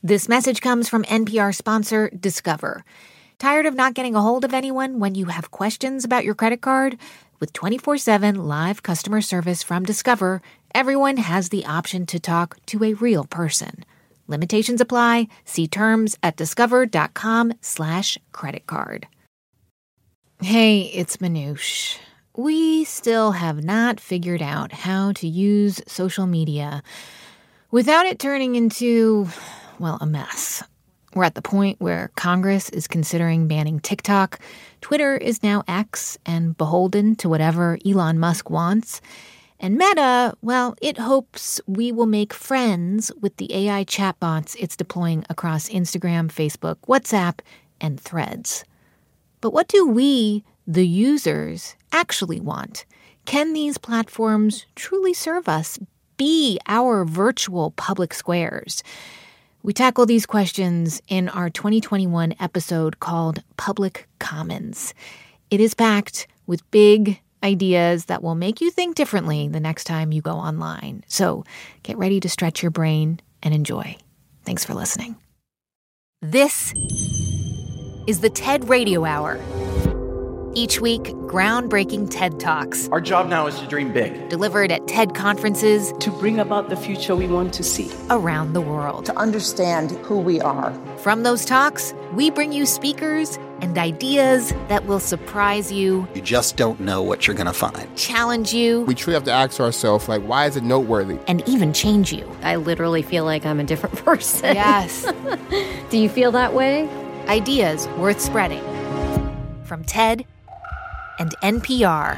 This message comes from NPR sponsor Discover. Tired of not getting a hold of anyone when you have questions about your credit card? With 24/7 live customer service from Discover, everyone has the option to talk to a real person. Limitations apply. See terms at discover.com/creditcard. Hey, it's Manoush. We still have not figured out how to use social media without it turning into, well, a mess. We're at the point where Congress is considering banning TikTok. Twitter is now X and beholden to whatever Elon Musk wants. And Meta, well, it hopes we will make friends with the AI chatbots it's deploying across Instagram, Facebook, WhatsApp, and Threads. But what do we, the users, actually want? Can these platforms truly serve us, be our virtual public squares? We tackle these questions in our 2021 episode called Public Commons. It is packed with big ideas that will make you think differently the next time you go online. So get ready to stretch your brain and enjoy. Thanks for listening. This is the TED Radio Hour. Each week, groundbreaking TED Talks. Our job now is to dream big. Delivered at TED conferences. To bring about the future we want to see. Around the world. To understand who we are. From those talks, we bring you speakers and ideas that will surprise you. You just don't know what you're going to find. Challenge you. We truly have to ask ourselves, why is it noteworthy? And even change you. I literally feel like I'm a different person. Yes. Do you feel that way? Ideas worth spreading. From TED and NPR.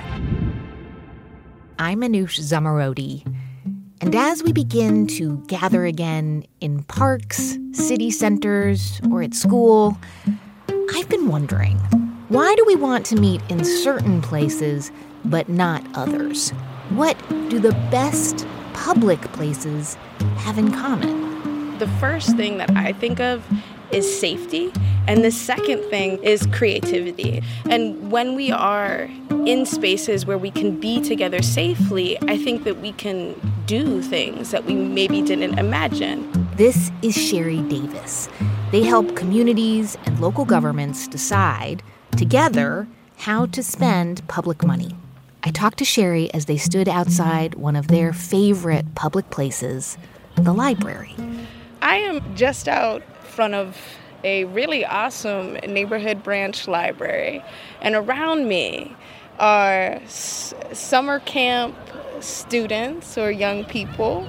I'm Manoush Zomorodi. And as we begin to gather again in parks, city centers, or at school, I've been wondering, why do we want to meet in certain places but not others? What do the best public places have in common? The first thing that I think of is safety, and the second thing is creativity. And when we are in spaces where we can be together safely, I think that we can do things that we maybe didn't imagine. This is Sherry Davis. They help communities and local governments decide, together, how to spend public money. I talked to Sherry as they stood outside one of their favorite public places, the library. I am just out front of a really awesome neighborhood branch library, and around me are summer camp students or young people,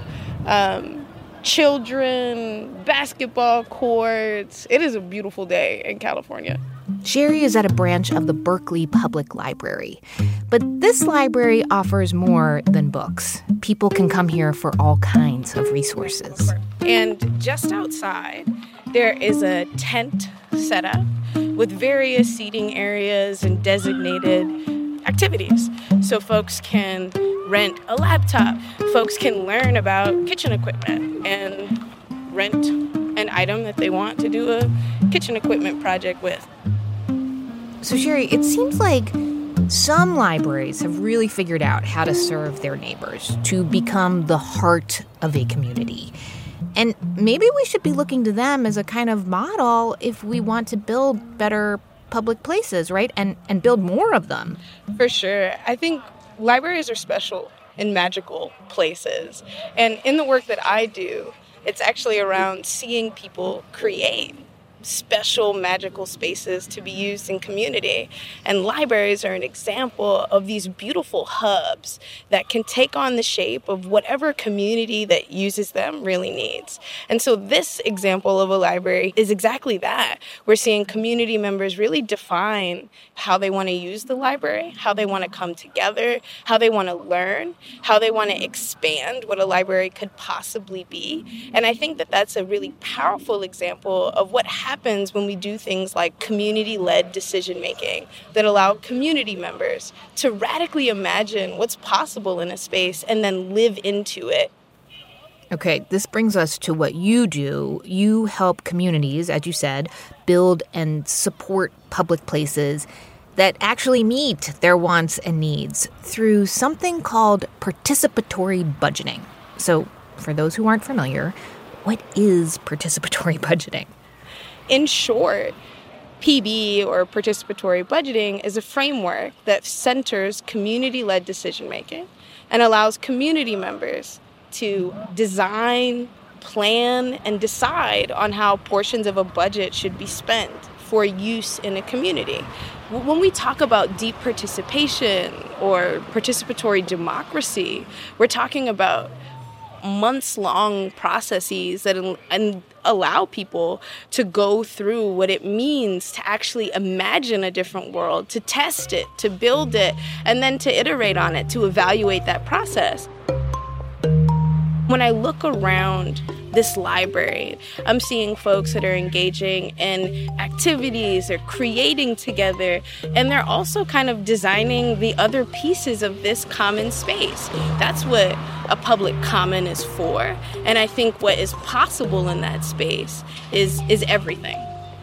children, basketball courts. It is a beautiful day in California. Sherry is at a branch of the Berkeley Public Library. But this library offers more than books. People can come here for all kinds of resources. And just outside, there is a tent set up with various seating areas and designated activities. So folks can rent a laptop. Folks can learn about kitchen equipment and rent an item that they want to do a kitchen equipment project with. So, Sherry, it seems like some libraries have really figured out how to serve their neighbors, to become the heart of a community. And maybe we should be looking to them as a kind of model if we want to build better public places, right? And build more of them. For sure. I think libraries are special and magical places. And in the work that I do, it's actually around seeing people create special magical spaces to be used in community. And libraries are an example of these beautiful hubs that can take on the shape of whatever community that uses them really needs. And so this example of a library is exactly that. We're seeing community members really define how they want to use the library, how they want to come together, how they want to learn, how they want to expand what a library could possibly be. And I think that that's a really powerful example of what happens when we do things like community-led decision-making that allow community members to radically imagine what's possible in a space and then live into it. Okay, this brings us to what you do. You help communities, as you said, build and support public places that actually meet their wants and needs through something called participatory budgeting. So, for those who aren't familiar, what is participatory budgeting? In short, PB, or participatory budgeting, is a framework that centers community-led decision-making and allows community members to design, plan, and decide on how portions of a budget should be spent for use in a community. When we talk about deep participation or participatory democracy, we're talking about months-long processes that allow people to go through what it means to actually imagine a different world, to test it, to build it, and then to iterate on it, to evaluate that process. When I look around this library, I'm seeing folks that are engaging in activities, they're creating together, and they're also kind of designing the other pieces of this common space. That's what a public common is for. And I think what is possible in that space is everything.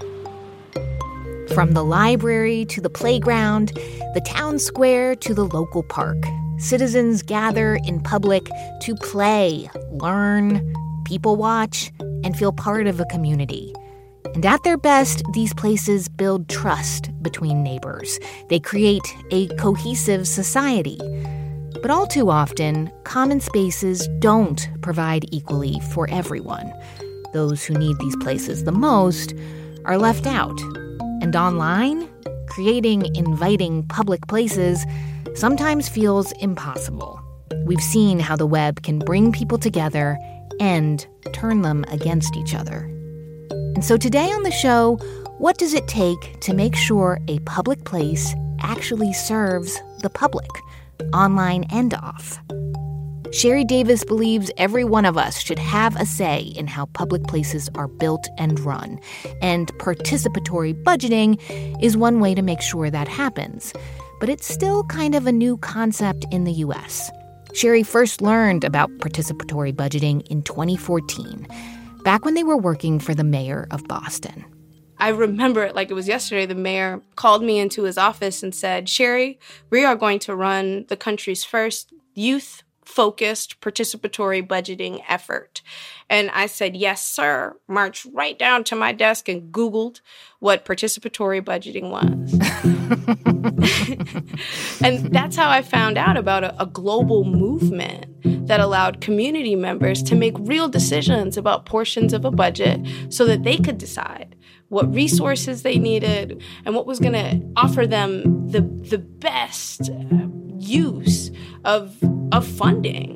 From the library to the playground, the town square to the local park, citizens gather in public to play, learn, people watch, and feel part of a community. And at their best, these places build trust between neighbors. They create a cohesive society. But all too often, common spaces don't provide equally for everyone. Those who need these places the most are left out. And online, creating inviting public places sometimes feels impossible. We've seen how the web can bring people together and turn them against each other. And so today on the show, what does it take to make sure a public place actually serves the public, online and off? Sherry Davis believes every one of us should have a say in how public places are built and run, and participatory budgeting is one way to make sure that happens. But it's still kind of a new concept in the U.S. Sherry first learned about participatory budgeting in 2014, back when they were working for the mayor of Boston. I remember it like it was yesterday. The mayor called me into his office and said, "Sherry, we are going to run the country's first youth-focused participatory budgeting effort." And I said, "Yes, sir." Marched right down to my desk and Googled what participatory budgeting was. And that's how I found out about a global movement that allowed community members to make real decisions about portions of a budget so that they could decide what resources they needed and what was going to offer them the best use of funding.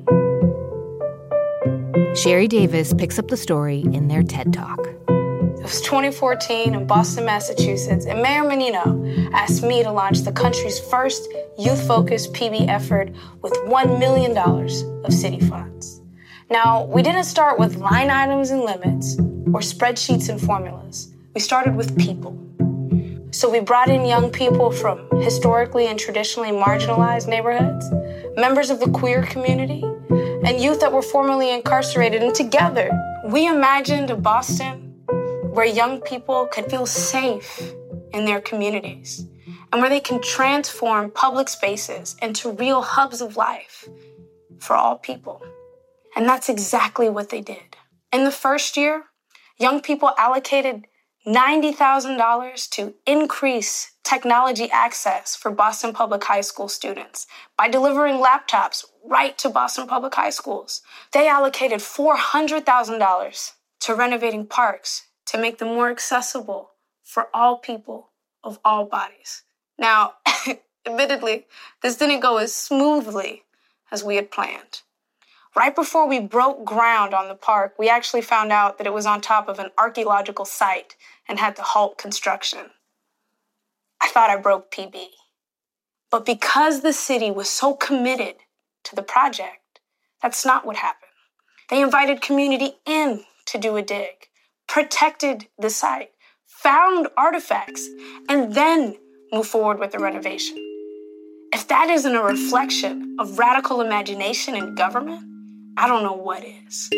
Sherry Davis picks up the story in their TED Talk. It was 2014 in Boston, Massachusetts, and Mayor Menino asked me to launch the country's first youth-focused PB effort with $1 million of city funds. Now, we didn't start with line items and limits or spreadsheets and formulas. We started with people. So we brought in young people from historically and traditionally marginalized neighborhoods, members of the queer community, and youth that were formerly incarcerated. And together, we imagined a Boston where young people could feel safe in their communities and where they can transform public spaces into real hubs of life for all people. And that's exactly what they did. In the first year, young people allocated $90,000 to increase technology access for Boston Public High School students by delivering laptops right to Boston Public High Schools. They allocated $400,000 to renovating parks to make them more accessible for all people of all bodies. Now, admittedly, this didn't go as smoothly as we had planned. Right before we broke ground on the park, we actually found out that it was on top of an archaeological site and had to halt construction. I thought I broke PB. But because the city was so committed to the project, that's not what happened. They invited community in to do a dig, protected the site, found artifacts, and then moved forward with the renovation. If that isn't a reflection of radical imagination in government, I don't know what is.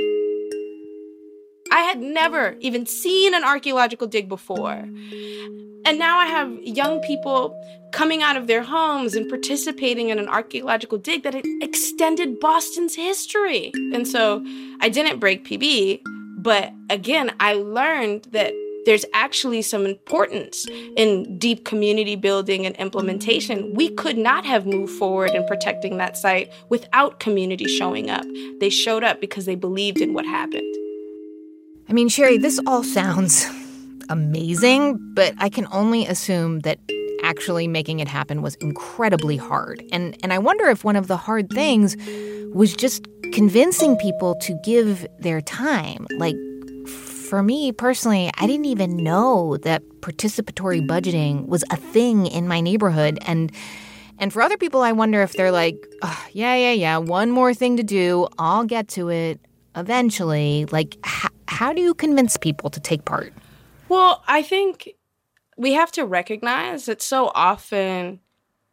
I had never even seen an archaeological dig before. And now I have young people coming out of their homes and participating in an archaeological dig that extended Boston's history. And so I didn't break PB, But again, I learned that there's actually some importance in deep community building and implementation. We could not have moved forward in protecting that site without community showing up. They showed up because they believed in what happened. I mean, Sherry, this all sounds amazing, but I can only assume that actually making it happen was incredibly hard. And I wonder if one of the hard things was just convincing people to give their time. Like, for me personally, I didn't even know that participatory budgeting was a thing in my neighborhood. And for other people, I wonder if they're like, oh, yeah, one more thing to do. I'll get to it eventually. Like, how do you convince people to take part? Well, I think we have to recognize that so often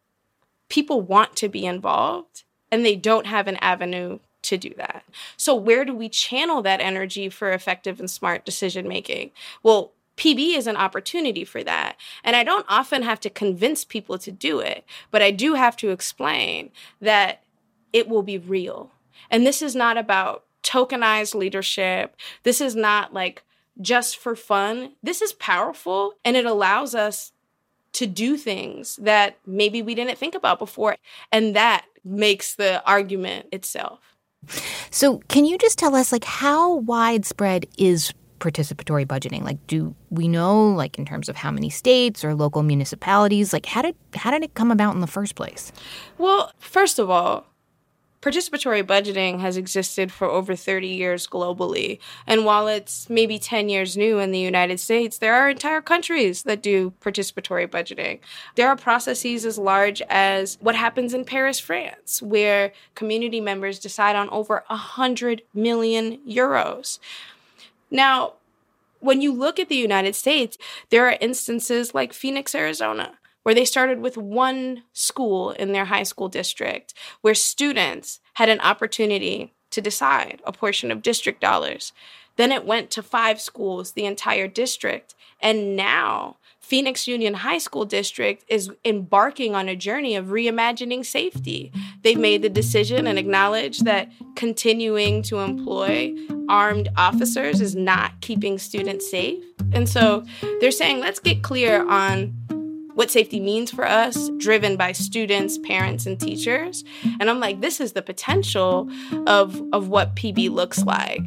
people want to be involved and they don't have an avenue to do that. So where do we channel that energy for effective and smart decision making? Well, PB is an opportunity for that. And I don't often have to convince people to do it, but I do have to explain that it will be real. And this is not about tokenized leadership. This is not like just for fun. This is powerful, and it allows us to do things that maybe we didn't think about before. And that makes the argument itself. So can you just tell us, like, how widespread is participatory budgeting? Like, do we know, like, in terms of how many states or local municipalities, like, how did it come about in the first place? Well, first of all, participatory budgeting has existed for over 30 years globally. And while it's maybe 10 years new in the United States, there are entire countries that do participatory budgeting. There are processes as large as what happens in Paris, France, where community members decide on over 100 million euros. Now, when you look at the United States, there are instances like Phoenix, Arizona, where they started with one school in their high school district, where students had an opportunity to decide a portion of district dollars. Then it went to 5 schools, the entire district. And now Phoenix Union High School District is embarking on a journey of reimagining safety. They've made the decision and acknowledged that continuing to employ armed officers is not keeping students safe. And so they're saying, let's get clear on what safety means for us, driven by students, parents, and teachers. And I'm like, this is the potential of what PB looks like.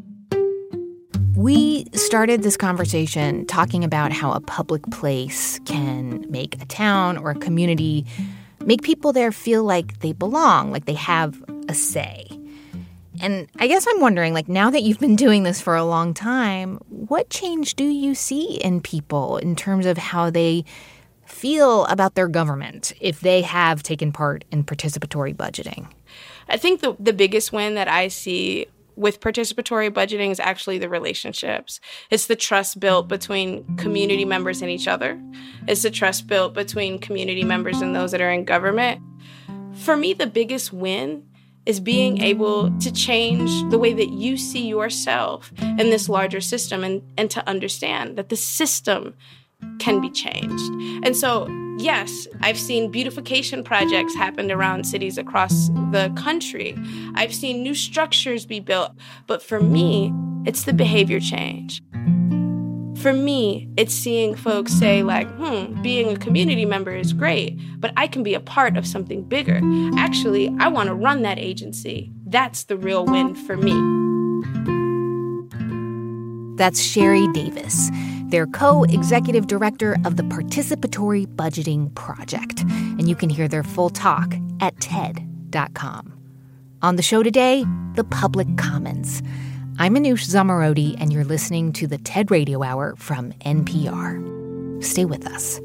We started this conversation talking about how a public place can make a town or a community, make people there feel like they belong, like they have a say. And I guess I'm wondering, like, now that you've been doing this for a long time, what change do you see in people in terms of how they feel about their government if they have taken part in participatory budgeting? I think the biggest win that I see with participatory budgeting is actually the relationships. It's the trust built between community members and each other. It's the trust built between community members and those that are in government. For me, the biggest win is being able to change the way that you see yourself in this larger system and to understand that the system can be changed. And so, yes, I've seen beautification projects happen around cities across the country. I've seen new structures be built. But for me, it's the behavior change. For me, it's seeing folks say, like, being a community member is great, but I can be a part of something bigger. Actually, I want to run that agency. That's the real win for me. That's Sherry Davis. They're co-executive director of the Participatory Budgeting Project. And you can hear their full talk at TED.com. On the show today, the public commons. I'm Manoush Zomorodi, and you're listening to the TED Radio Hour from NPR. Stay with us.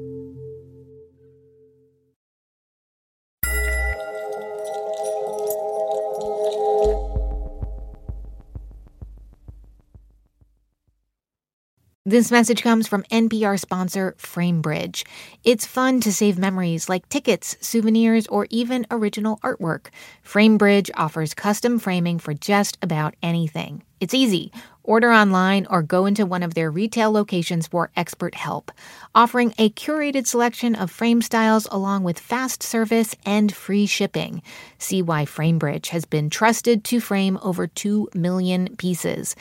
This message comes from NPR sponsor Framebridge. It's fun to save memories like tickets, souvenirs, or even original artwork. Framebridge offers custom framing for just about anything. It's easy. Order online or go into one of their retail locations for expert help, offering a curated selection of frame styles along with fast service and free shipping. See why Framebridge has been trusted to frame over 2 million pieces.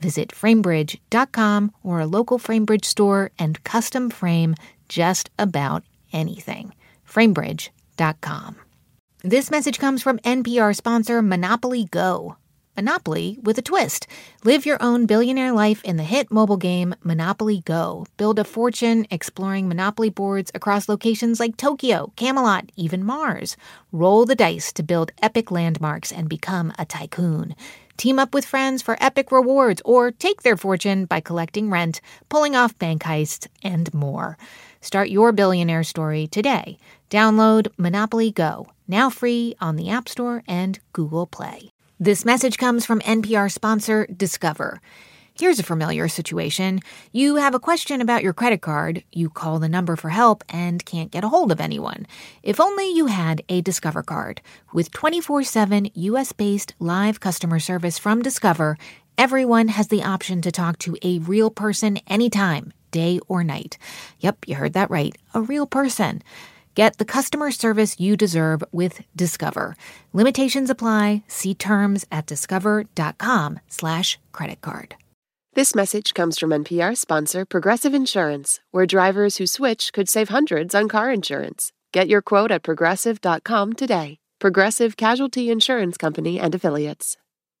Visit framebridge.com or a local Framebridge store and custom frame just about anything. Framebridge.com. This message comes from NPR sponsor Monopoly Go. Monopoly with a twist. Live your own billionaire life in the hit mobile game Monopoly Go. Build a fortune exploring Monopoly boards across locations like Tokyo, Camelot, even Mars. Roll the dice to build epic landmarks and become a tycoon. Team up with friends for epic rewards or take their fortune by collecting rent, pulling off bank heists, and more. Start your billionaire story today. Download Monopoly Go, now free on the App Store and Google Play. This message comes from NPR sponsor Discover. Here's a familiar situation. You have a question about your credit card. You call the number for help and can't get a hold of anyone. If only you had a Discover card. With 24/7 U.S.-based live customer service from Discover, everyone has the option to talk to a real person anytime, day or night. Yep, you heard that right. A real person. Get the customer service you deserve with Discover. Limitations apply. See terms at discover.com/creditcard. This message comes from NPR sponsor Progressive Insurance, where drivers who switch could save hundreds on car insurance. Get your quote at progressive.com today. Progressive Casualty Insurance Company and Affiliates.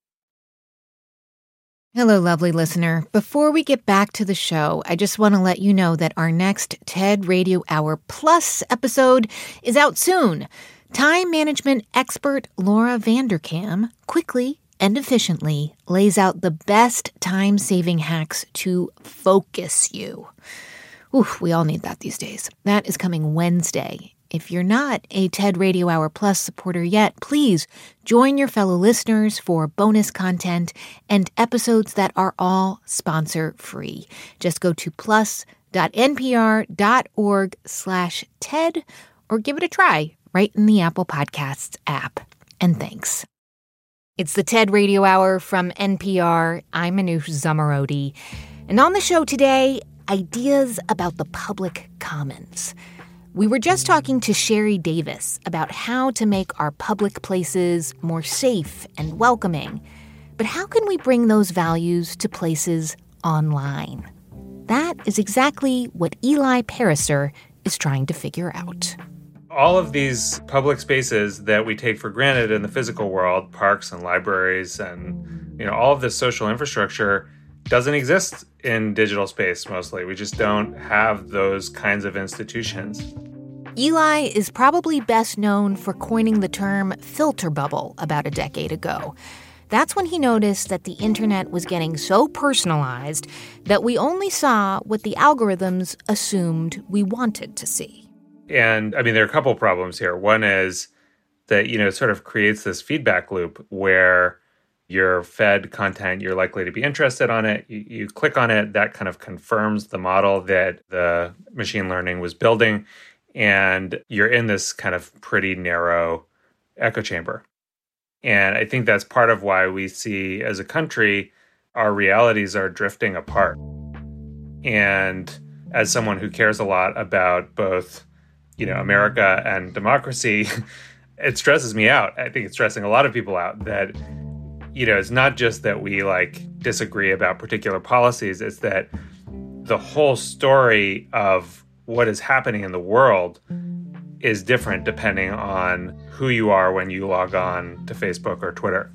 Hello, lovely listener. Before we get back to the show, I just want to let you know that our next TED Radio Hour Plus episode is out soon. Time management expert Laura Vanderkam quickly and efficiently lays out the best time-saving hacks to focus you. Oof, we all need that these days. That is coming Wednesday. If you're not a TED Radio Hour Plus supporter yet, please join your fellow listeners for bonus content and episodes that are all sponsor-free. Just go to plus.npr.org/TED or give it a try right in the Apple Podcasts app. And thanks. It's the TED Radio Hour from NPR. I'm Manoush Zomorodi. And on the show today, ideas about the public commons. We were just talking to Sherry Davis about how to make our public places more safe and welcoming. But how can we bring those values to places online? That is exactly what Eli Pariser is trying to figure out. All of these public spaces that we take for granted in the physical world, parks and libraries and, all of this social infrastructure doesn't exist in digital space mostly. We just don't have those kinds of institutions. Eli is probably best known for coining the term filter bubble about a decade ago. That's when he noticed that the internet was getting so personalized that we only saw what the algorithms assumed we wanted to see. And there are a couple problems here. One is that, it sort of creates this feedback loop where you're fed content, you're likely to be interested on it. You click on it, that kind of confirms the model that the machine learning was building. And you're in this kind of pretty narrow echo chamber. And I think that's part of why we see, as a country, our realities are drifting apart. And as someone who cares a lot about both, America and democracy, it stresses me out. I think it's stressing a lot of people out that, it's not just that we disagree about particular policies. It's that the whole story of what is happening in the world is different depending on who you are when you log on to Facebook or Twitter.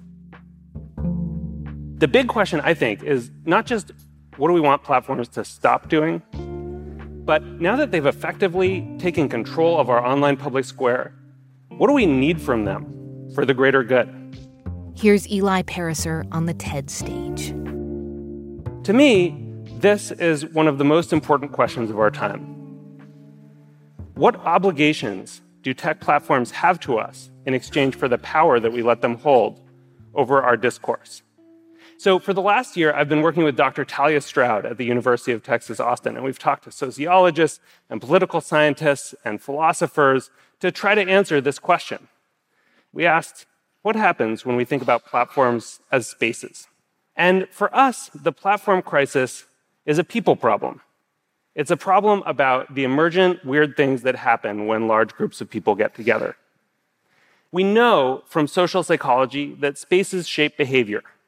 The big question, I think, is not just what do we want platforms to stop doing, but now that they've effectively taken control of our online public square, what do we need from them for the greater good? Here's Eli Pariser on the TED stage. To me, this is one of the most important questions of our time. What obligations do tech platforms have to us in exchange for the power that we let them hold over our discourse? So for the last year, I've been working with Dr. Talia Stroud at the University of Texas, Austin, and we've talked to sociologists and political scientists and philosophers to try to answer this question. We asked, what happens when we think about platforms as spaces? And for us, the platform crisis is a people problem. It's a problem about the emergent weird things that happen when large groups of people get together. We know from social psychology that spaces shape behavior.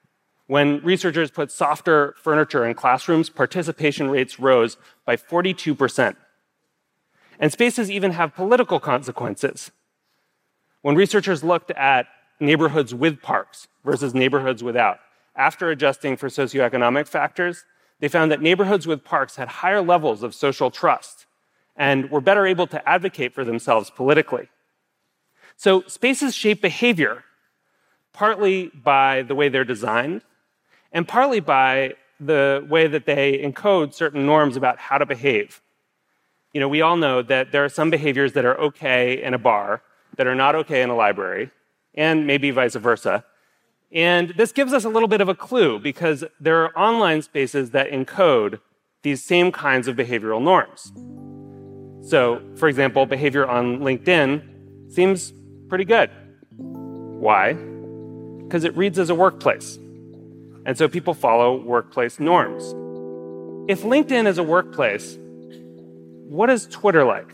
When researchers put softer furniture in classrooms, participation rates rose by 42%. And spaces even have political consequences. When researchers looked at neighborhoods with parks versus neighborhoods without, after adjusting for socioeconomic factors, they found that neighborhoods with parks had higher levels of social trust and were better able to advocate for themselves politically. So spaces shape behavior, partly by the way they're designed, and partly by the way that they encode certain norms about how to behave. You know, we all know that there are some behaviors that are okay in a bar that are not okay in a library, and maybe vice versa. And this gives us a little bit of a clue because there are online spaces that encode these same kinds of behavioral norms. So, for example, behavior on LinkedIn seems pretty good. Why? Because it reads as a workplace. And so people follow workplace norms. If LinkedIn is a workplace, what is Twitter like?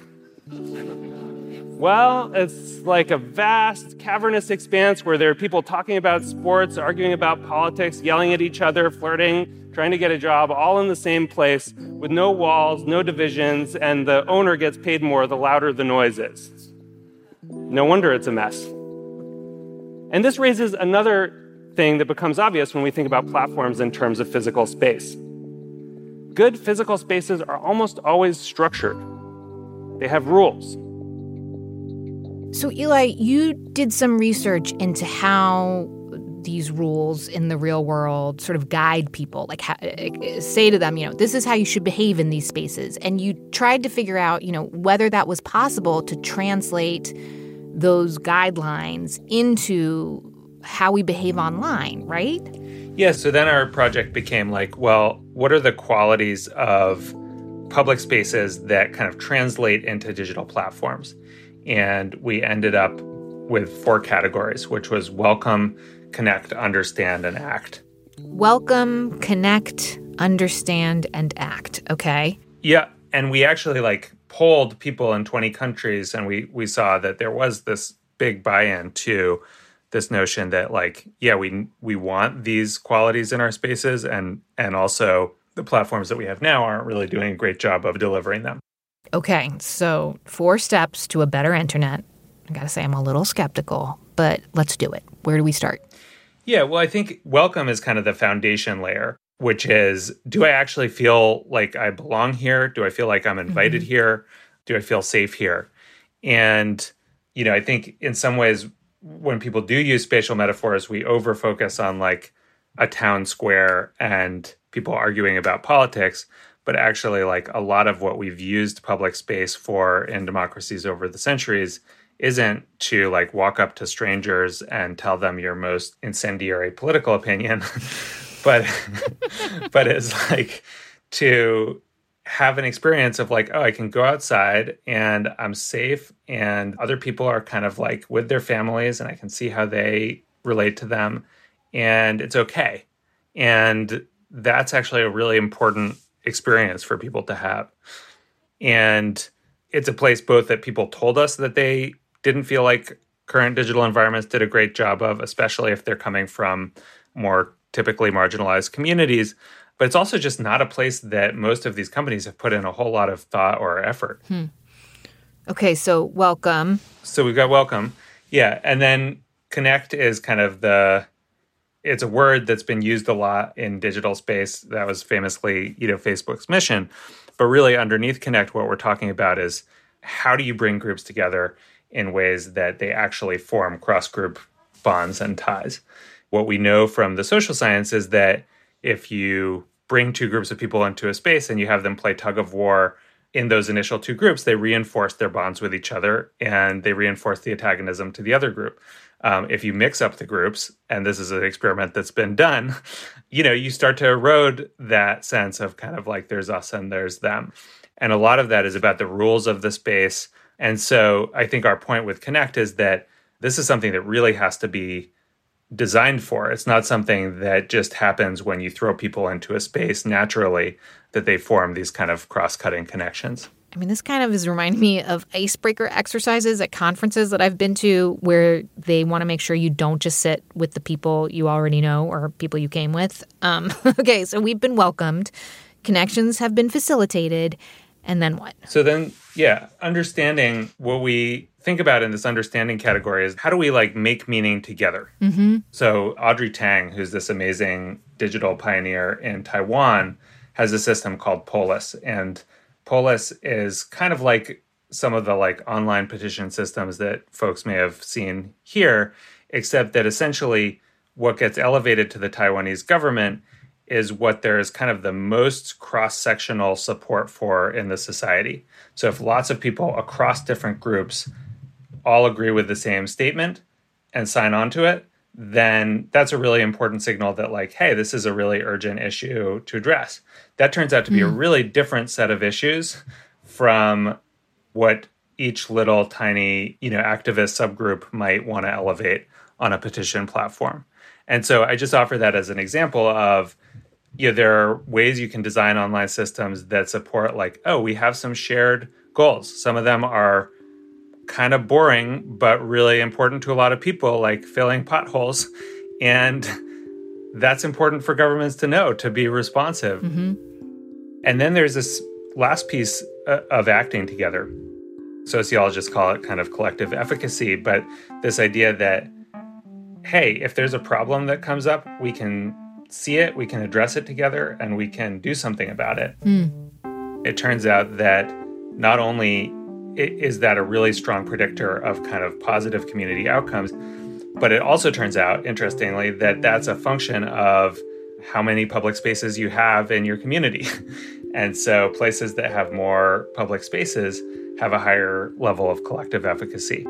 Well, it's like a vast, cavernous expanse where there are people talking about sports, arguing about politics, yelling at each other, flirting, trying to get a job, all in the same place, with no walls, no divisions, and the owner gets paid more the louder the noise is. No wonder it's a mess. And this raises another thing that becomes obvious when we think about platforms in terms of physical space. Good physical spaces are almost always structured. They have rules. So, Eli, you did some research into how these rules in the real world sort of guide people, like say to them, this is how you should behave in these spaces. And you tried to figure out, whether that was possible to translate those guidelines into how we behave online, right? Yeah, so then our project became like, well, what are the qualities of public spaces that kind of translate into digital platforms? And we ended up with 4 categories, which was welcome, connect, understand, and act. Welcome, connect, understand, and act. Okay. Yeah, and we actually polled people in 20 countries, and we saw that there was this big buy-in to this notion that we want these qualities in our spaces, and also the platforms that we have now aren't really doing a great job of delivering them. Okay, so 4 steps to a better internet. I gotta say, I'm a little skeptical, but let's do it. Where do we start? Yeah, well, I think welcome is kind of the foundation layer, which is, do I actually feel like I belong here? Do I feel like I'm invited here? Do I feel safe here? And, I think in some ways, when people do use spatial metaphors, we over-focus on a town square and people arguing about politics. But actually, a lot of what we've used public space for in democracies over the centuries isn't to walk up to strangers and tell them your most incendiary political opinion, but is to have an experience of I can go outside and I'm safe and other people are kind of with their families and I can see how they relate to them and it's okay. And that's actually a really important experience for people to have. And it's a place both that people told us that they didn't feel like current digital environments did a great job of, especially if they're coming from more typically marginalized communities. But it's also just not a place that most of these companies have put in a whole lot of thought or effort. Okay, so welcome. So we've got welcome. Yeah, and then connect is kind of it's a word that's been used a lot in digital space. That was famously, Facebook's mission. But really underneath connect, what we're talking about is how do you bring groups together in ways that they actually form cross-group bonds and ties? What we know from the social science is that if you bring 2 groups of people into a space and you have them play tug of war in those initial 2 groups, they reinforce their bonds with each other and they reinforce the antagonism to the other group. If you mix up the groups, and this is an experiment that's been done, you start to erode that sense of kind of there's us and there's them. And a lot of that is about the rules of the space. And so I think our point with Connect is that this is something that really has to be designed for. It's not something that just happens when you throw people into a space naturally, that they form these kind of cross-cutting connections. I mean, this kind of is reminding me of icebreaker exercises at conferences that I've been to where they want to make sure you don't just sit with the people you already know or people you came with. Okay, so we've been welcomed. Connections have been facilitated. And then what? So then, understanding what we think about in this understanding category is how do we make meaning together? Mm-hmm. So Audrey Tang, who's this amazing digital pioneer in Taiwan, has a system called Polis. And Polis is kind of like some of the online petition systems that folks may have seen here, except that essentially what gets elevated to the Taiwanese government is what there is kind of the most cross-sectional support for in the society. So if lots of people across different groups all agree with the same statement and sign on to it, then that's a really important signal that hey, this is a really urgent issue to address. That turns out to be a really different set of issues from what each little tiny, activist subgroup might want to elevate on a petition platform. And so I just offer that as an example of, there are ways you can design online systems that support we have some shared goals. Some of them are kind of boring, but really important to a lot of people, like filling potholes. And that's important for governments to know, to be responsive. Mm-hmm. And then there's this last piece of acting together. Sociologists call it kind of collective efficacy, but this idea that, hey, if there's a problem that comes up, we can see it, we can address it together, and we can do something about it. It turns out that not only is that a really strong predictor of kind of positive community outcomes, but it also turns out, interestingly, that that's a function of how many public spaces you have in your community. And so places that have more public spaces have a higher level of collective efficacy.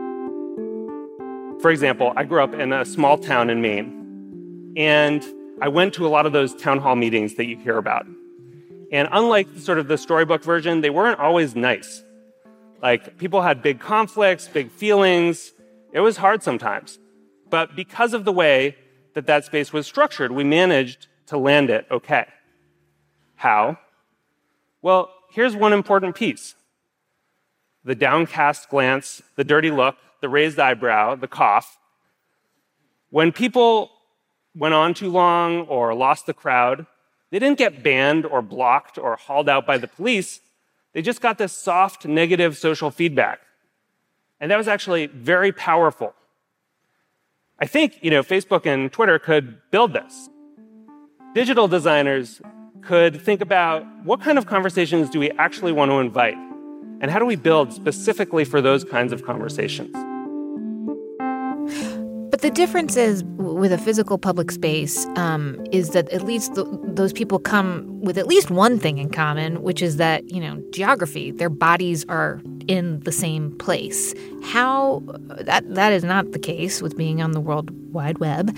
For example, I grew up in a small town in Maine, and I went to a lot of those town hall meetings that you hear about. And unlike sort of the storybook version, they weren't always nice. People had big conflicts, big feelings. It was hard sometimes. But because of the way that space was structured, we managed to land it okay. How? Well, here's one important piece. The downcast glance, the dirty look, the raised eyebrow, the cough. When people went on too long or lost the crowd, they didn't get banned or blocked or hauled out by the police. They just got this soft, negative social feedback. And that was actually very powerful. I think, Facebook and Twitter could build this. Digital designers could think about what kind of conversations do we actually want to invite? And how do we build specifically for those kinds of conversations? But the difference is with a physical public space is that at least those people come with at least one thing in common, which is that, geography, their bodies are in the same place. How that is not the case with being on the World Wide Web.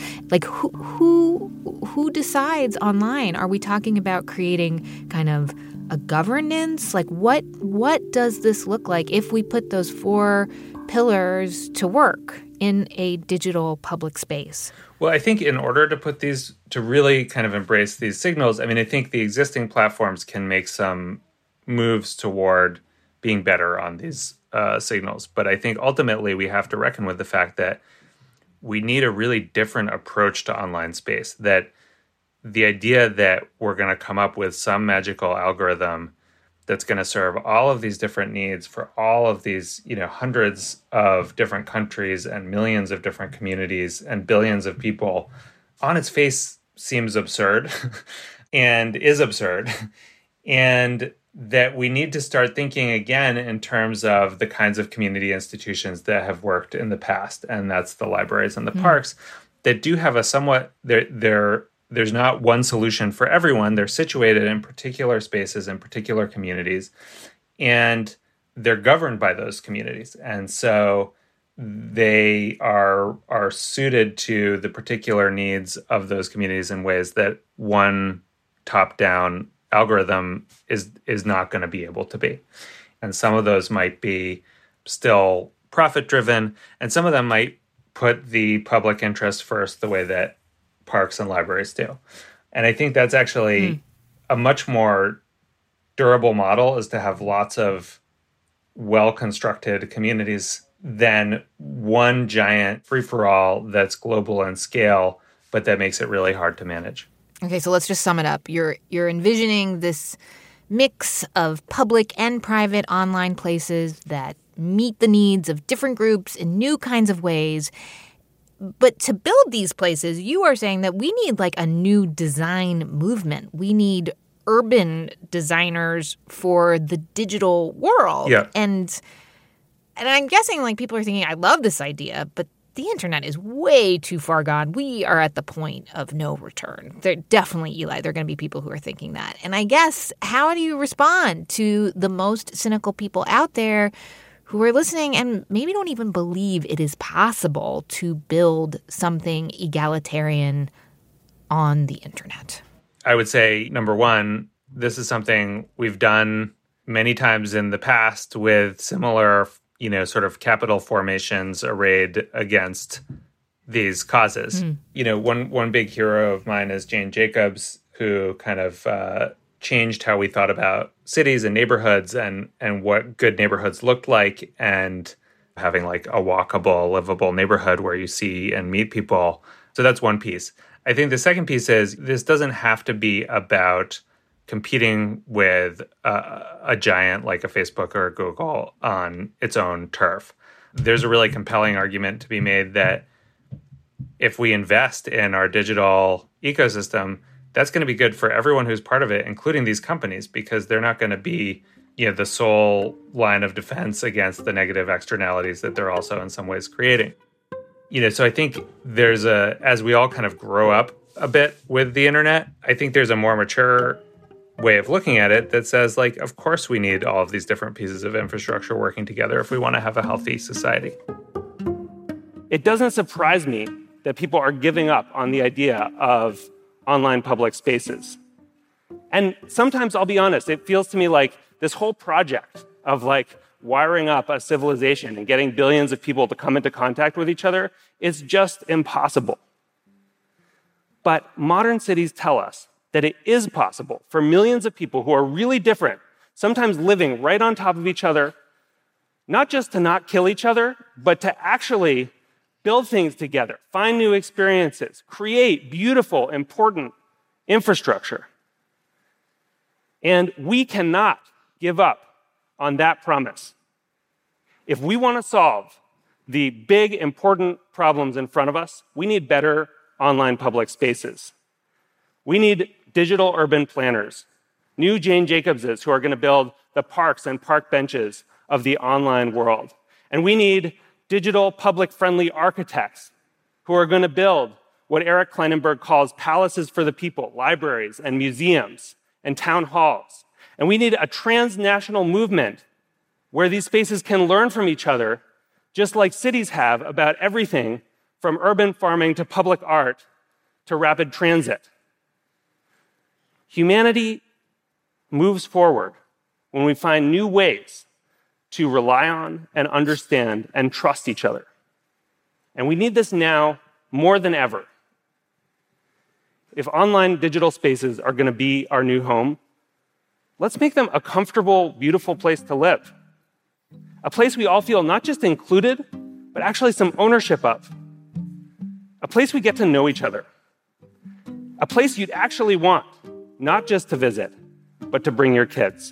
Who decides online? Are we talking about creating kind of a governance? What does this look like if we put those 4 pillars to work in a digital public space? Well, I think in order to put these, to really kind of embrace these signals, I think the existing platforms can make some moves toward being better on these signals. But I think ultimately we have to reckon with the fact that we need a really different approach to online space, that the idea that we're going to come up with some magical algorithm that's going to serve all of these different needs for all of these, hundreds of different countries and millions of different communities and billions of people, on its face seems absurd and is absurd. And that we need to start thinking again in terms of the kinds of community institutions that have worked in the past. And that's the libraries and the parks that do have a somewhat, there's not one solution for everyone. They're situated in particular spaces in particular communities, and they're governed by those communities. And so they are suited to the particular needs of those communities in ways that one top-down algorithm is not going to be able to be. And some of those might be still profit-driven, and some of them might put the public interest first the way that parks and libraries do. And I think that's actually a much more durable model, is to have lots of well-constructed communities than one giant free-for-all that's global in scale, but that makes it really hard to manage. Okay, so let's just sum it up. You're envisioning this mix of public and private online places that meet the needs of different groups in new kinds of ways. But to build these places, you are saying that we need like a new design movement. We need urban designers for the digital world. Yeah. And I'm guessing like people are thinking, I love this idea, but the internet is way too far gone. We are at the point of no return. There definitely, Eli, there are going to be people who are thinking that. And I guess, how do you respond to the most cynical people out there who are listening and maybe don't even believe it is possible to build something egalitarian on the internet? I would say, number one, this is something we've done many times in the past with similar sort of capital formations arrayed against these causes. One big hero of mine is Jane Jacobs, who kind of changed how we thought about cities and neighborhoods and what good neighborhoods looked like, and having like a walkable, livable neighborhood where you see and meet people. So that's one piece. I think the second piece is this doesn't have to be about competing with a giant like a Facebook or a Google on its own turf. There's a really compelling argument to be made that if we invest in our digital ecosystem, that's going to be good for everyone who's part of it, including these companies, because they're not going to be the sole line of defense against the negative externalities that they're also in some ways creating. So I think as we all kind of grow up a bit with the internet, I think there's a more mature way of looking at it that says, like, of course we need all of these different pieces of infrastructure working together if we want to have a healthy society. It doesn't surprise me that people are giving up on the idea of online public spaces. And sometimes, I'll be honest, it feels to me like this whole project of like wiring up a civilization and getting billions of people to come into contact with each other is just impossible. But modern cities tell us that it is possible for millions of people who are really different, sometimes living right on top of each other, not just to not kill each other, but to actually build things together, find new experiences, create beautiful, important infrastructure. And we cannot give up on that promise. If we want to solve the big, important problems in front of us, we need better online public spaces. We need digital urban planners, new Jane Jacobses who are going to build the parks and park benches of the online world. And we need digital public-friendly architects who are going to build what Eric Kleinenberg calls palaces for the people, libraries and museums and town halls. And we need a transnational movement where these spaces can learn from each other, just like cities have about everything from urban farming to public art to rapid transit. Humanity moves forward when we find new ways to rely on and understand and trust each other. And we need this now more than ever. If online digital spaces are going to be our new home, let's make them a comfortable, beautiful place to live. A place we all feel not just included, but actually some ownership of. A place we get to know each other. A place you'd actually want, not just to visit, but to bring your kids.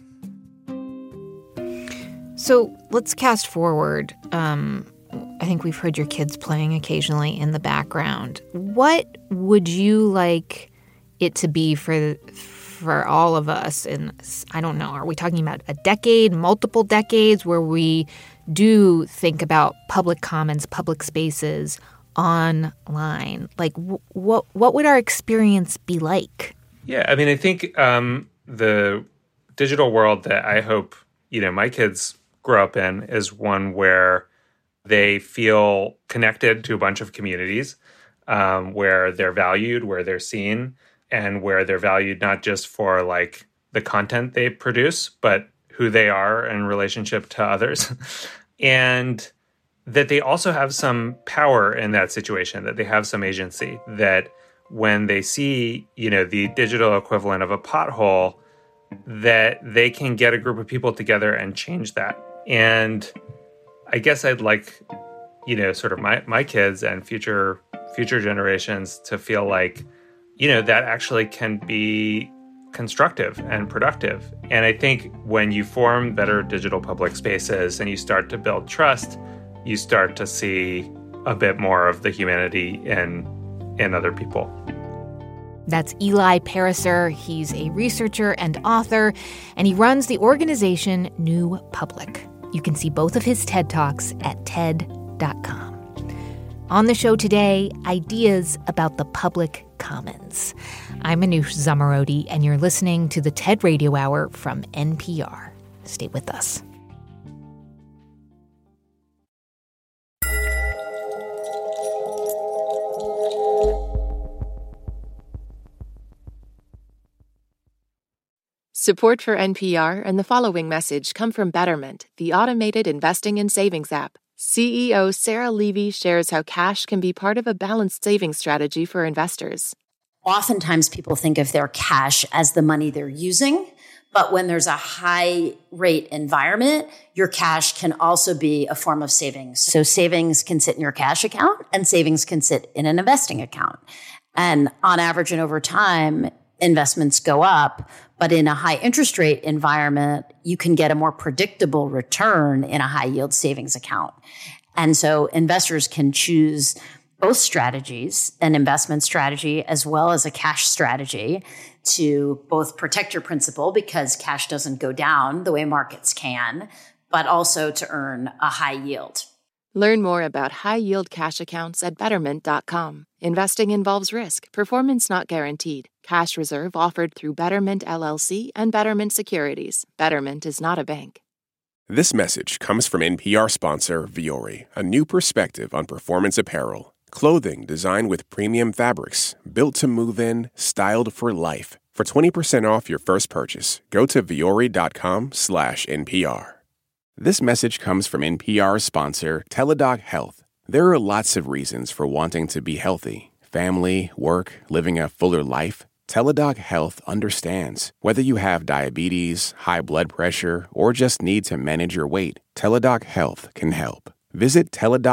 So let's cast forward. I think we've heard your kids playing occasionally in the background. What would you like it to be for all of us? And I don't know, are we talking about a decade, multiple decades, where we do think about public commons, public spaces online? Like, what would our experience be like? Yeah, I mean, I think the digital world that I hope, my kids grow up in is one where they feel connected to a bunch of communities, where they're valued, where they're seen, and where they're valued not just for like the content they produce, but who they are in relationship to others. And that they also have some power in that situation, that they have some agency, that when they see, the digital equivalent of a pothole, that they can get a group of people together and change that And I guess I'd like, sort of my kids and future generations to feel like, that actually can be constructive and productive. And I think when you form better digital public spaces and you start to build trust, you start to see a bit more of the humanity in other people. That's Eli Pariser. He's a researcher and author, and he runs the organization New Public. You can see both of his TED Talks at TED.com. On the show today, ideas about the public commons. I'm Manoush Zomorodi, and you're listening to the TED Radio Hour from NPR. Stay with us. Support for NPR and the following message come from Betterment, the automated investing and savings app. CEO Sarah Levy shares how cash can be part of a balanced savings strategy for investors. Oftentimes people think of their cash as the money they're using, but when there's a high rate environment, your cash can also be a form of savings. So savings can sit in your cash account and savings can sit in an investing account. And on average and over time, investments go up, but in a high interest rate environment, you can get a more predictable return in a high yield savings account. And so investors can choose both strategies, an investment strategy as well as a cash strategy, to both protect your principal because cash doesn't go down the way markets can, but also to earn a high yield. Learn more about high-yield cash accounts at Betterment.com. Investing involves risk. Performance not guaranteed. Cash reserve offered through Betterment LLC and Betterment Securities. Betterment is not a bank. This message comes from NPR sponsor Vuori, a new perspective on performance apparel. Clothing designed with premium fabrics, built to move in, styled for life. For 20% off your first purchase, go to vuori.com/NPR. This message comes from NPR sponsor Teladoc Health. There are lots of reasons for wanting to be healthy. Family, work, living a fuller life. Teladoc Health understands. Whether you have diabetes, high blood pressure, or just need to manage your weight, Teladoc Health can help. Visit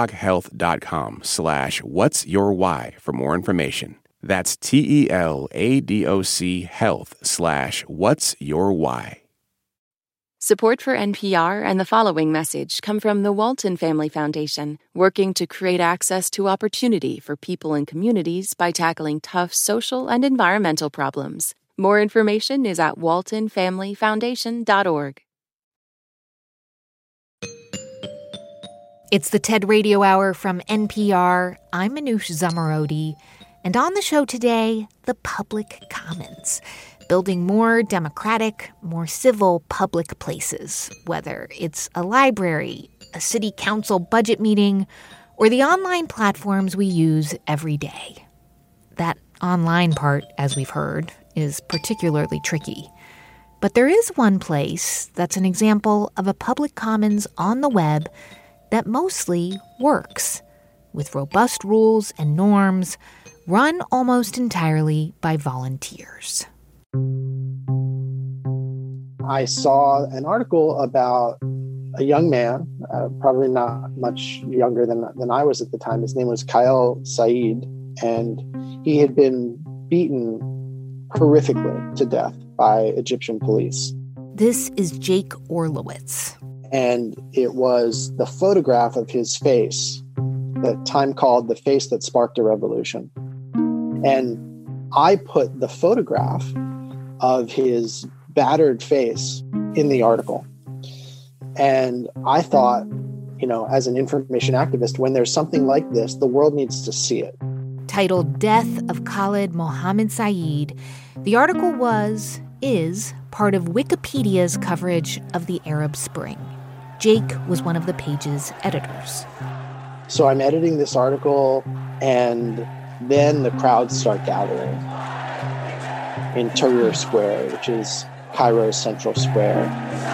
teladochealth.com/whatsyourwhy for more information. That's TELADOC health/whatsyourwhy. Support for NPR and the following message come from the Walton Family Foundation, working to create access to opportunity for people and communities by tackling tough social and environmental problems. More information is at waltonfamilyfoundation.org. It's the TED Radio Hour from NPR. I'm Manoush Zomorodi, and on the show today, the public commons. Building more democratic, more civil public places, whether it's a library, a city council budget meeting, or the online platforms we use every day. That online part, as we've heard, is particularly tricky. But there is one place that's an example of a public commons on the web that mostly works, with robust rules and norms, run almost entirely by volunteers. I saw an article about a young man, probably not much younger than I was at the time. His name was Kyle Said, and he had been beaten horrifically to death by Egyptian police. This is Jake Orlowitz. And it was the photograph of his face that Time called the face that sparked a revolution. And I put the photograph of his battered face in the article. And I thought, as an information activist, when there's something like this, the world needs to see it. Titled Death of Khalid Mohammed Said, the article is part of Wikipedia's coverage of the Arab Spring. Jake was one of the page's editors. So I'm editing this article, and then the crowds start gathering in Tahrir Square, which is Cairo's central square.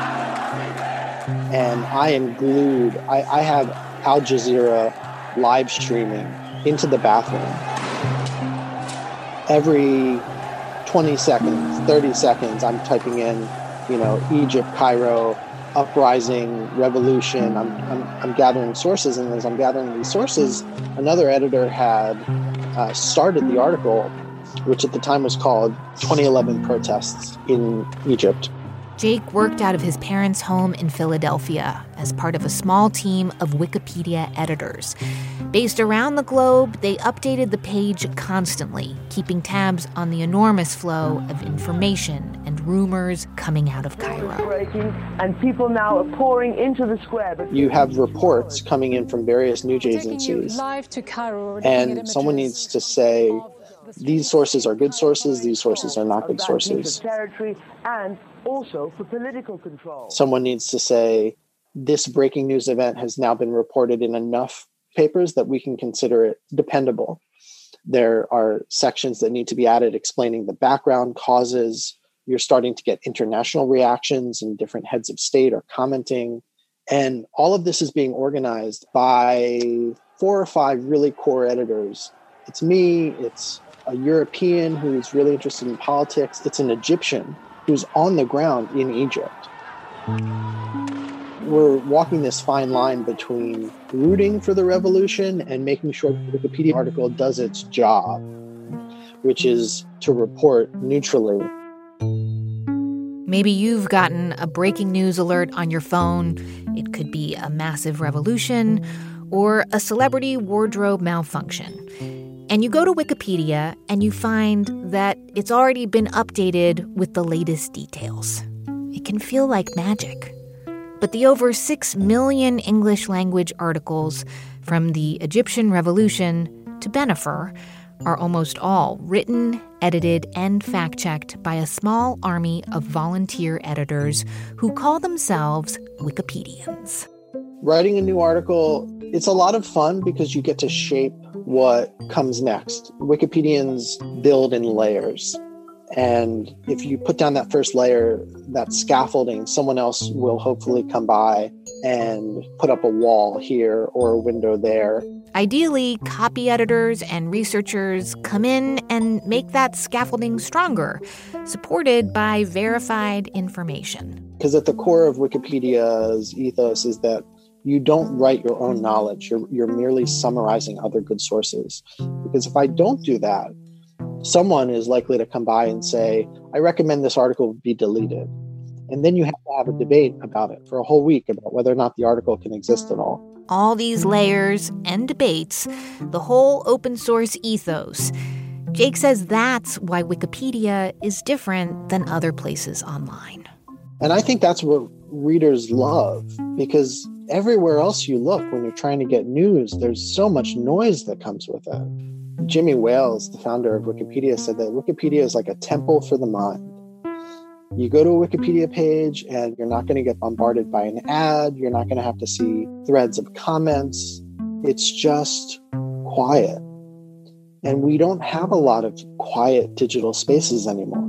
And I am glued. I have Al Jazeera live streaming into the bathroom. Every 20 seconds, 30 seconds, I'm typing in, Egypt, Cairo, uprising, revolution. I'm gathering sources, and as I'm gathering these sources, another editor had started the article, which at the time was called 2011 Protests in Egypt. Jake worked out of his parents' home in Philadelphia as part of a small team of Wikipedia editors. Based around the globe, they updated the page constantly, keeping tabs on the enormous flow of information and rumors coming out of Cairo. And people now are pouring into the square. You have reports coming in from various news agencies, and someone needs to say, these sources are good sources, these sources are not good sources. And also for political control. Someone needs to say, this breaking news event has now been reported in enough papers that we can consider it dependable. There are sections that need to be added explaining the background, causes. You're starting to get international reactions, and different heads of state are commenting. And all of this is being organized by 4 or 5 really core editors. It's me, it's a European who's really interested in politics, it's an Egyptian who's on the ground in Egypt. We're walking this fine line between rooting for the revolution and making sure the Wikipedia article does its job, which is to report neutrally. Maybe you've gotten a breaking news alert on your phone. It could be a massive revolution or a celebrity wardrobe malfunction. And you go to Wikipedia and you find that it's already been updated with the latest details. It can feel like magic. But the over 6 million English language articles from the Egyptian Revolution to Bennifer are almost all written, edited, and fact-checked by a small army of volunteer editors who call themselves Wikipedians. Writing a new article, it's a lot of fun because you get to shape what comes next. Wikipedians build in layers. And if you put down that first layer, that scaffolding, someone else will hopefully come by and put up a wall here or a window there. Ideally, copy editors and researchers come in and make that scaffolding stronger, supported by verified information. Because at the core of Wikipedia's ethos is that you don't write your own knowledge. You're merely summarizing other good sources. Because if I don't do that, someone is likely to come by and say, I recommend this article be deleted. And then you have to have a debate about it for a whole week about whether or not the article can exist at all. All these layers and debates, the whole open source ethos. Jake says that's why Wikipedia is different than other places online. And I think that's what readers love, because everywhere else you look when you're trying to get news, there's so much noise that comes with it. Jimmy Wales, the founder of Wikipedia, said that Wikipedia is like a temple for the mind. You go to a Wikipedia page and you're not going to get bombarded by an ad. You're not going to have to see threads of comments. It's just quiet. And we don't have a lot of quiet digital spaces anymore.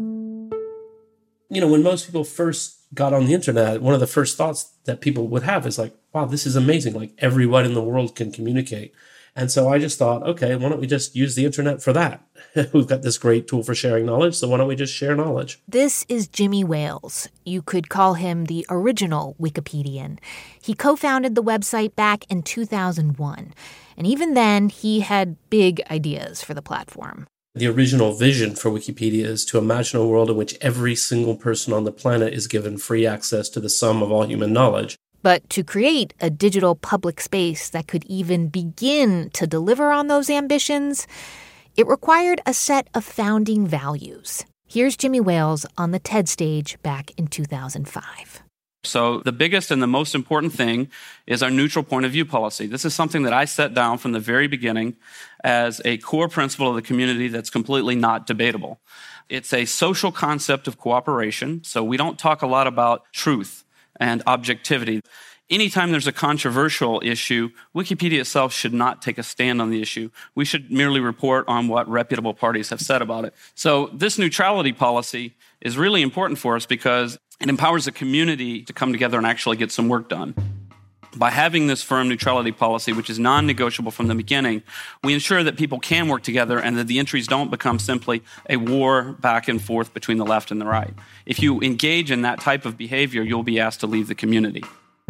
You know, when most people first got on the internet, one of the first thoughts that people would have is like, wow, this is amazing. Like everyone in the world can communicate. And so I just thought, okay, why don't we just use the internet for that? We've got this great tool for sharing knowledge, so why don't we just share knowledge? This is Jimmy Wales. You could call him the original Wikipedian. He co-founded the website back in 2001. And even then, he had big ideas for the platform. The original vision for Wikipedia is to imagine a world in which every single person on the planet is given free access to the sum of all human knowledge. But to create a digital public space that could even begin to deliver on those ambitions, it required a set of founding values. Here's Jimmy Wales on the TED stage back in 2005. So the biggest and the most important thing is our neutral point of view policy. This is something that I set down from the very beginning as a core principle of the community that's completely not debatable. It's a social concept of cooperation, so we don't talk a lot about truth and objectivity. Anytime there's a controversial issue, Wikipedia itself should not take a stand on the issue. We should merely report on what reputable parties have said about it. So this neutrality policy is really important for us because it empowers the community to come together and actually get some work done. By having this firm neutrality policy, which is non-negotiable from the beginning, we ensure that people can work together and that the entries don't become simply a war back and forth between the left and the right. If you engage in that type of behavior, you'll be asked to leave the community.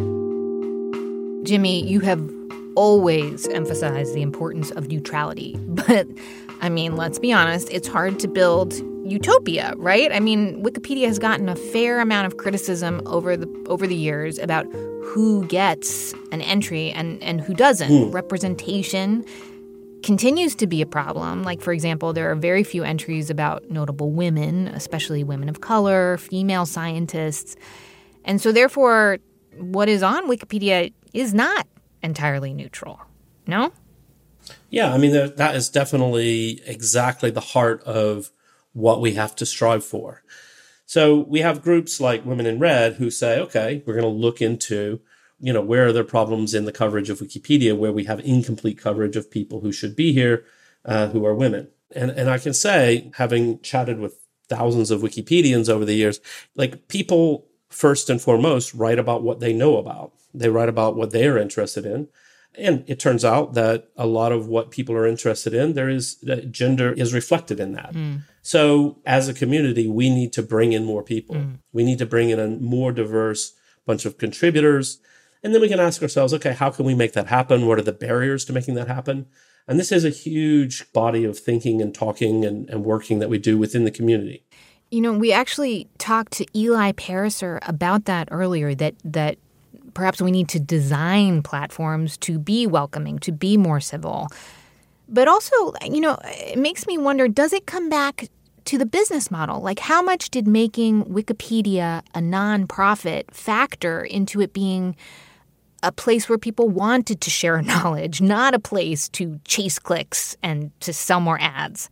Jimmy, you have always emphasized the importance of neutrality. But, I mean, let's be honest, it's hard to build utopia, right? I mean, Wikipedia has gotten a fair amount of criticism over the years about who gets an entry and who doesn't. Representation continues to be a problem. Like, for example, there are very few entries about notable women, especially women of color, female scientists. And so, therefore, what is on Wikipedia is not entirely neutral, no? Yeah, I mean, that is definitely exactly the heart of what we have to strive for. So we have groups like Women in Red who say, okay, we're going to look into, where are there problems in the coverage of Wikipedia where we have incomplete coverage of people who should be here, who are women. And I can say, having chatted with thousands of Wikipedians over the years, like, people first and foremost write about what they know about. They write about what they are interested in. And it turns out that a lot of what people are interested in, gender is reflected in that. So as a community, we need to bring in more people. We need to bring in a more diverse bunch of contributors. And then we can ask ourselves, okay, how can we make that happen? What are the barriers to making that happen? And this is a huge body of thinking and talking and working that we do within the community. We actually talked to Eli Pariser about that earlier, that perhaps we need to design platforms to be welcoming, to be more civil. But also, it makes me wonder, does it come back to the business model? Like, how much did making Wikipedia a nonprofit factor into it being a place where people wanted to share knowledge, not a place to chase clicks and to sell more ads?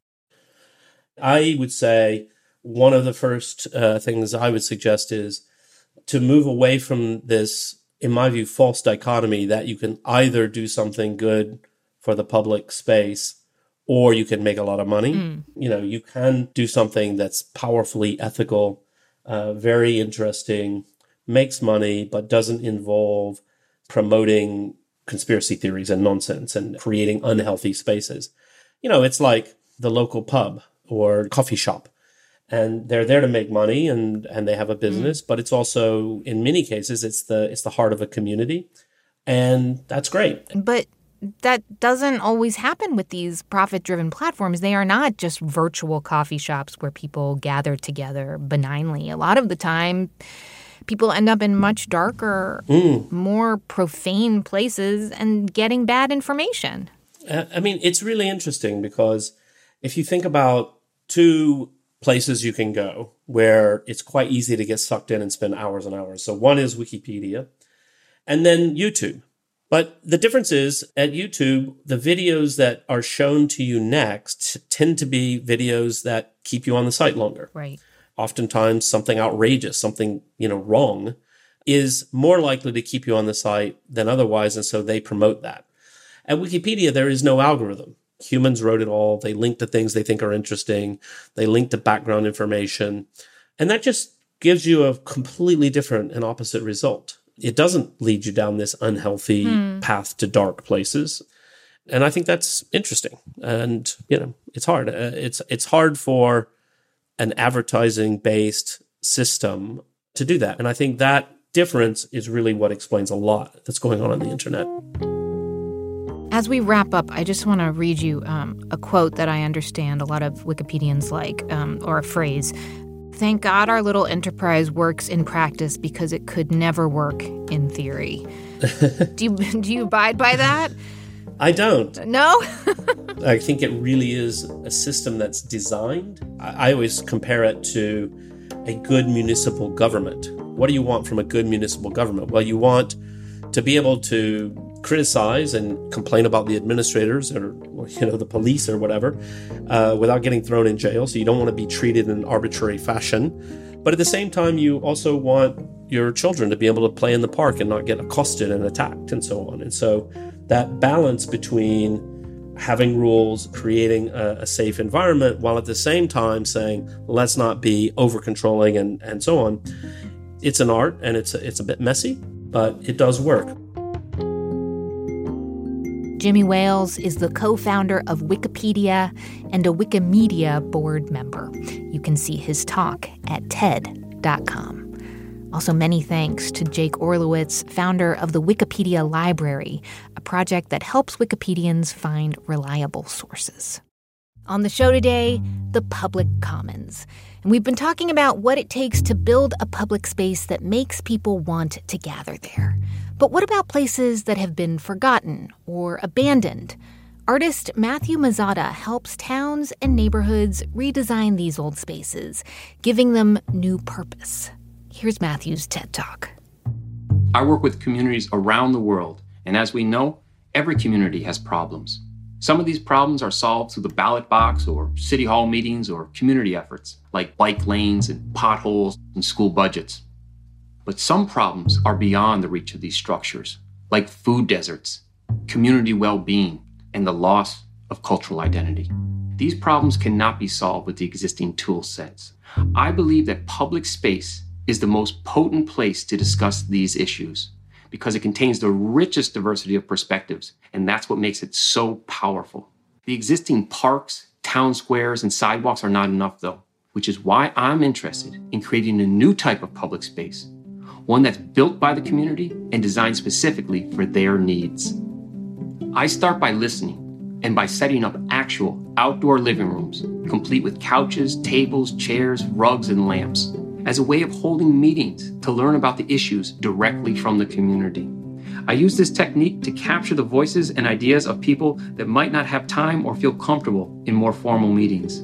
I would say one of the first things I would suggest is to move away from this, in my view, false dichotomy that you can either do something good for the public space or you can make a lot of money. You can do something that's powerfully ethical, very interesting, makes money, but doesn't involve promoting conspiracy theories and nonsense and creating unhealthy spaces. It's like the local pub or coffee shop. And they're there to make money and they have a business, but it's also, in many cases, it's the heart of a community. And that's great. But that doesn't always happen with these profit-driven platforms. They are not just virtual coffee shops where people gather together benignly. A lot of the time, people end up in much darker, more profane places and getting bad information. I mean, it's really interesting because if you think about two places you can go where it's quite easy to get sucked in and spend hours and hours. So one is Wikipedia and then YouTube. But the difference is at YouTube, the videos that are shown to you next tend to be videos that keep you on the site longer. Right. Oftentimes something outrageous, something, wrong is more likely to keep you on the site than otherwise. And so they promote that. At Wikipedia, there is no algorithm. Humans wrote it all. They link to things they think are interesting. They link to background information. And that just gives you a completely different and opposite result. It doesn't lead you down this unhealthy path to dark places. And I think that's interesting. And, it's hard. It's hard for an advertising-based system to do that. And I think that difference is really what explains a lot that's going on the internet. As we wrap up, I just want to read you a quote that I understand a lot of Wikipedians like, or a phrase. Thank God our little enterprise works in practice because it could never work in theory. Do you abide by that? I don't. No? I think it really is a system that's designed. I always compare it to a good municipal government. What do you want from a good municipal government? Well, you want to be able to criticize and complain about the administrators or the police or whatever without getting thrown in jail. So you don't want to be treated in an arbitrary fashion. But at the same time, you also want your children to be able to play in the park and not get accosted and attacked and so on. And so that balance between having rules, creating a safe environment, while at the same time saying, let's not be over-controlling and so on. It's an art and it's a bit messy, but it does work. Jimmy Wales is the co-founder of Wikipedia and a Wikimedia board member. You can see his talk at TED.com. Also, many thanks to Jake Orlowitz, founder of the Wikipedia Library, a project that helps Wikipedians find reliable sources. On the show today, the public commons. And we've been talking about what it takes to build a public space that makes people want to gather there. But what about places that have been forgotten or abandoned? Artist Matthew Mazzata helps towns and neighborhoods redesign these old spaces, giving them new purpose. Here's Matthew's TED Talk. I work with communities around the world, and as we know, every community has problems. Some of these problems are solved through the ballot box or city hall meetings or community efforts, like bike lanes and potholes and school budgets. But some problems are beyond the reach of these structures, like food deserts, community well-being, and the loss of cultural identity. These problems cannot be solved with the existing tool sets. I believe that public space is the most potent place to discuss these issues because it contains the richest diversity of perspectives, and that's what makes it so powerful. The existing parks, town squares, and sidewalks are not enough, though, which is why I'm interested in creating a new type of public space, one that's built by the community and designed specifically for their needs. I start by listening and by setting up actual outdoor living rooms, complete with couches, tables, chairs, rugs, and lamps, as a way of holding meetings to learn about the issues directly from the community. I use this technique to capture the voices and ideas of people that might not have time or feel comfortable in more formal meetings.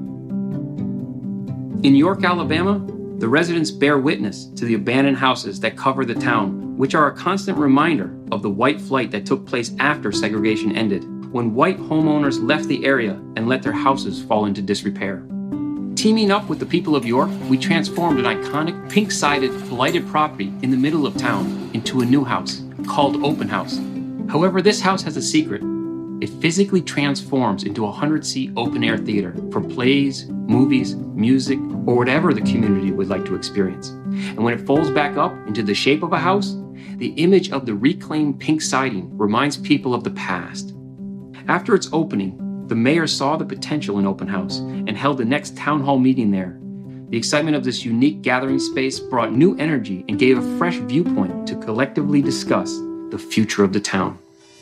In York, Alabama, the residents bear witness to the abandoned houses that cover the town, which are a constant reminder of the white flight that took place after segregation ended, when white homeowners left the area and let their houses fall into disrepair. Teaming up with the people of York, we transformed an iconic pink-sided, blighted property in the middle of town into a new house called Open House. However, this house has a secret. It physically transforms into a 100-seat open-air theater for plays, movies, music, or whatever the community would like to experience. And when it folds back up into the shape of a house, the image of the reclaimed pink siding reminds people of the past. After its opening, the mayor saw the potential in Open House and held the next town hall meeting there. The excitement of this unique gathering space brought new energy and gave a fresh viewpoint to collectively discuss the future of the town.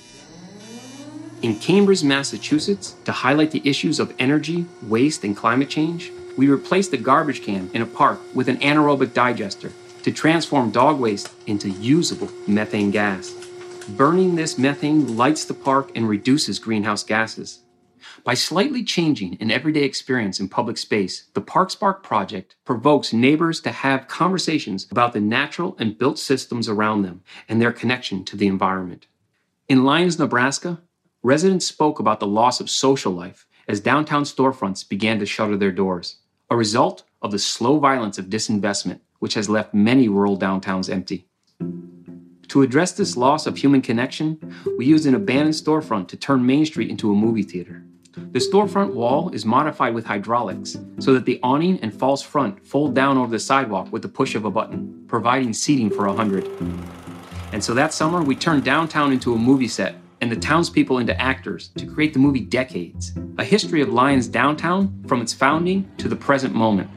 In Cambridge, Massachusetts, to highlight the issues of energy, waste, and climate change, we replaced the garbage can in a park with an anaerobic digester to transform dog waste into usable methane gas. Burning this methane lights the park and reduces greenhouse gases. By slightly changing an everyday experience in public space, the Park Spark project provokes neighbors to have conversations about the natural and built systems around them and their connection to the environment. In Lyons, Nebraska, residents spoke about the loss of social life as downtown storefronts began to shutter their doors, a result of the slow violence of disinvestment, which has left many rural downtowns empty. To address this loss of human connection, we used an abandoned storefront to turn Main Street into a movie theater. The storefront wall is modified with hydraulics so that the awning and false front fold down over the sidewalk with the push of a button, providing seating for 100. And so that summer, we turned downtown into a movie set and the townspeople into actors to create the movie Decades, a history of Lyons downtown from its founding to the present moment.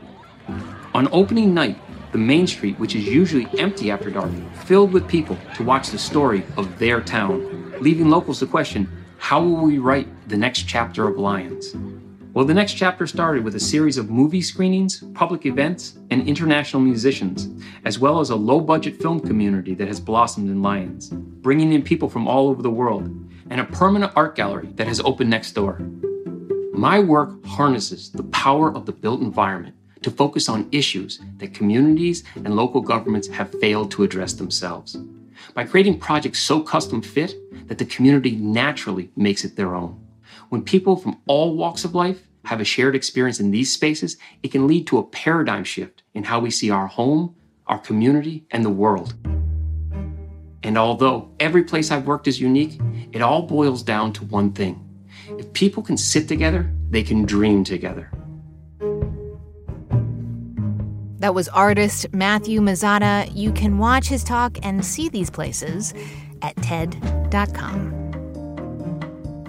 On opening night, the Main Street, which is usually empty after dark, filled with people to watch the story of their town, leaving locals to question, how will we write the next chapter of Lyons? Well, the next chapter started with a series of movie screenings, public events, and international musicians, as well as a low-budget film community that has blossomed in Lyons, bringing in people from all over the world, and a permanent art gallery that has opened next door. My work harnesses the power of the built environment to focus on issues that communities and local governments have failed to address themselves, by creating projects so custom-fit that the community naturally makes it their own. When people from all walks of life have a shared experience in these spaces, it can lead to a paradigm shift in how we see our home, our community, and the world. And although every place I've worked is unique, it all boils down to one thing. If people can sit together, they can dream together. That was artist Matthew Mazzata. You can watch his talk and see these places at TED.com.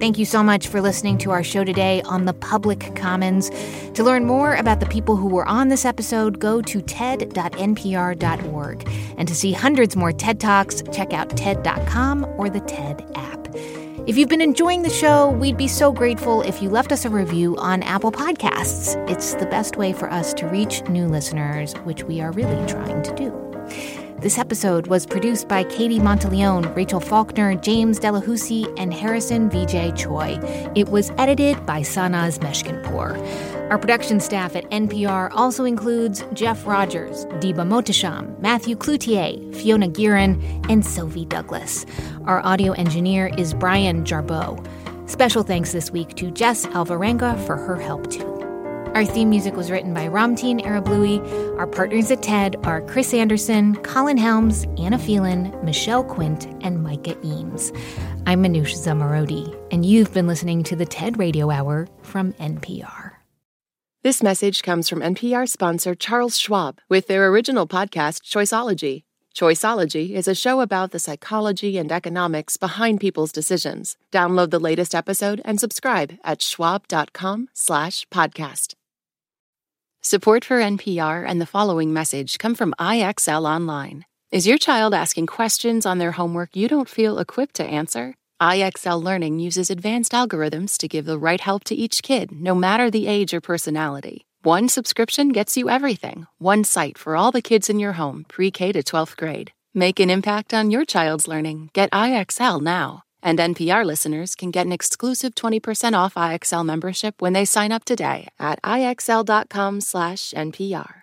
Thank you so much for listening to our show today on the Public Commons. To learn more about the people who were on this episode, go to ted.npr.org. And to see hundreds more TED Talks, check out TED.com or the TED app. If you've been enjoying the show, we'd be so grateful if you left us a review on Apple Podcasts. It's the best way for us to reach new listeners, which we are really trying to do. This episode was produced by Katie Monteleone, Rachel Faulkner, James Delahousie, and Harrison Vijay Choi. It was edited by Sanaz Meshkinpour. Our production staff at NPR also includes Jeff Rogers, Deba Mohtasham, Matthew Cloutier, Fiona Guerin, and Sylvie Douglas. Our audio engineer is Brian Jarboe. Special thanks this week to Jess Alvarenga for her help, too. Our theme music was written by Ramteen Arablouei. Our partners at TED are Chris Anderson, Colin Helms, Anna Phelan, Michelle Quint, and Micah Eames. I'm Manoush Zomorodi, and you've been listening to the TED Radio Hour from NPR. This message comes from NPR sponsor Charles Schwab with their original podcast, Choiceology. Choiceology is a show about the psychology and economics behind people's decisions. Download the latest episode and subscribe at schwab.com/podcast. Support for NPR and the following message come from IXL Online. Is your child asking questions on their homework you don't feel equipped to answer? IXL Learning uses advanced algorithms to give the right help to each kid, no matter the age or personality. One subscription gets you everything. One site for all the kids in your home, pre-K to 12th grade. Make an impact on your child's learning. Get IXL now. And NPR listeners can get an exclusive 20% off IXL membership when they sign up today at IXL.com/NPR.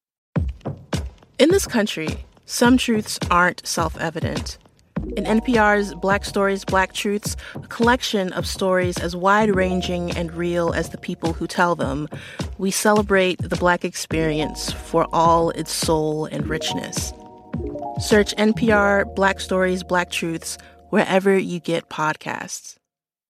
In this country, some truths aren't self-evident. In NPR's Black Stories, Black Truths, a collection of stories as wide-ranging and real as the people who tell them, we celebrate the Black experience for all its soul and richness. Search NPR Black Stories, Black Truths wherever you get podcasts.